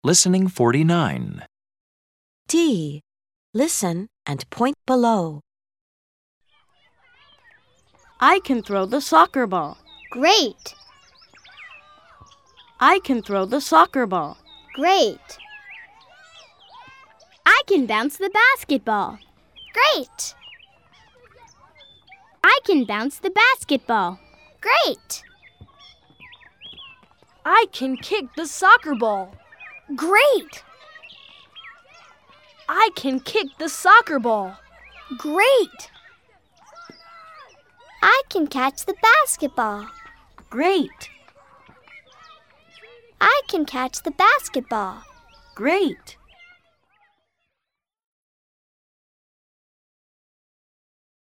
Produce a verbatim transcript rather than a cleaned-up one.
Listening forty-nine. D. Listen and point below. I can throw the soccer ball. Great! I can throw the soccer ball. Great! I can bounce the basketball. Great! I can bounce the basketball. Great! I can kick the soccer ball. Great! I can kick the soccer ball. Great! I can catch the basketball. Great! I can catch the basketball. Great!